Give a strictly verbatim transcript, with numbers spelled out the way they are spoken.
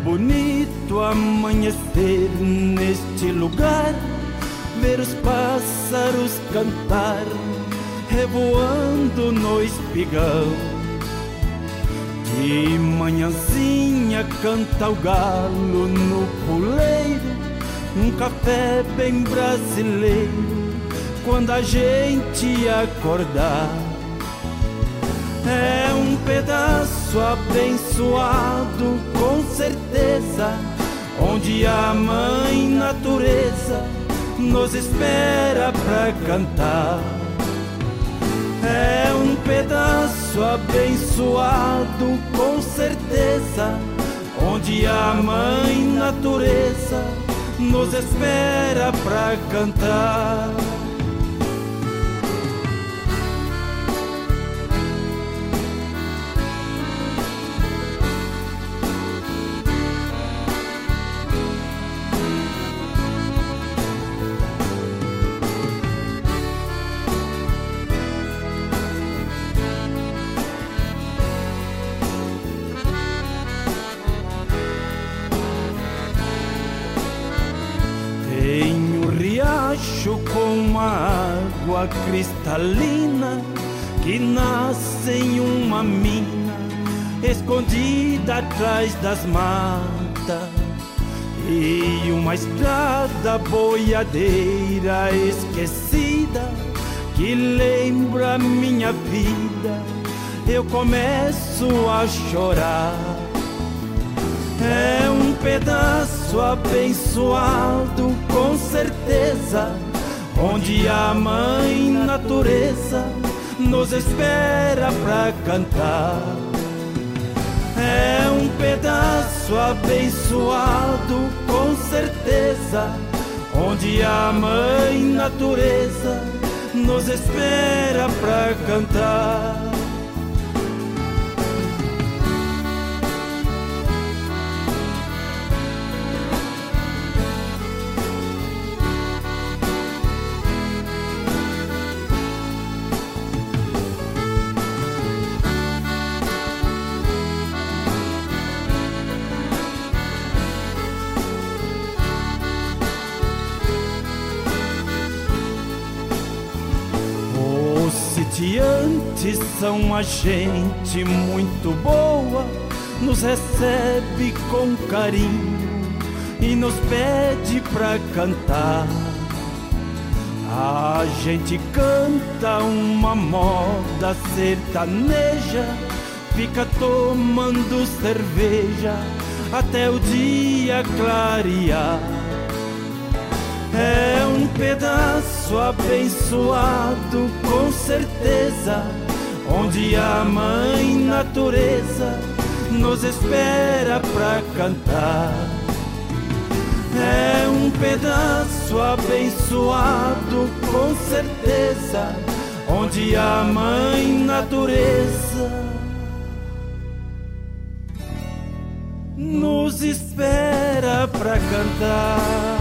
bonito amanhecer neste lugar, ver os pássaros cantar, revoando no espigão. De manhãzinha canta o galo no puleiro, um café bem brasileiro quando a gente acordar. É um pedaço abençoado, com certeza, onde a mãe natureza nos espera pra cantar. É um pedaço abençoado, com certeza, onde a mãe natureza nos espera pra cantar. Tem um riacho com uma água cristalina que nasce em uma mina escondida atrás das matas, e uma estrada boiadeira esquecida que lembra minha vida. Eu começo a chorar. É um pedaço abençoado, com certeza, onde a mãe natureza nos espera pra cantar. É um pedaço abençoado, com certeza, onde a mãe natureza nos espera pra cantar. Sitiantes são uma gente muito boa, nos recebe com carinho e nos pede pra cantar. A gente canta uma moda sertaneja, fica tomando cerveja até o dia clarear. É um pedaço abençoado, com certeza, onde a mãe natureza nos espera pra cantar. É um pedaço abençoado, com certeza, onde a mãe natureza nos espera pra cantar.